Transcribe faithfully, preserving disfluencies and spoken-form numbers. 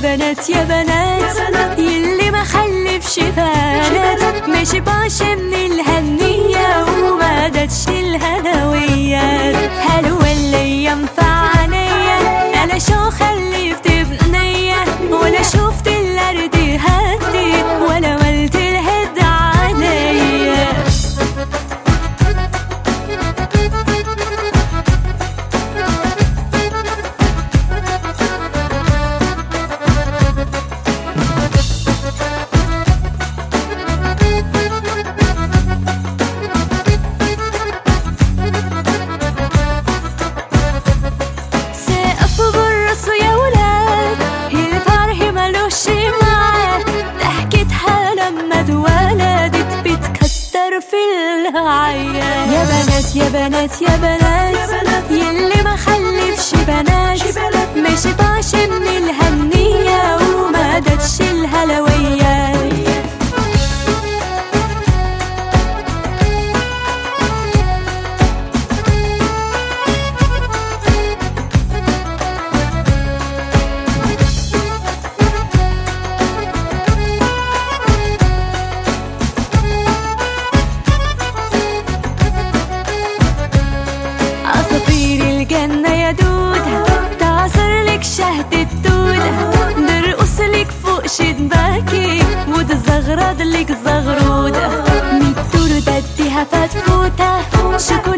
بنات يا بنات يلي ما خلفش بنات ماشي باشا من الهنية وما داتش الهنويات هلو اللي ينفع عينيا انا شو خلفت بنية ولا شفت الارض هدي ولا ولت الهد عليا يا بنات يا بنات يا بنات يلي ما خلفش بنات ماشي طاشي من الهنية وما داتش الهلويات شهد الدودة نرقصلك فوق شباكي وتزغرد لك زغرودة ميت دور بديها فتفوتة شوكولاتة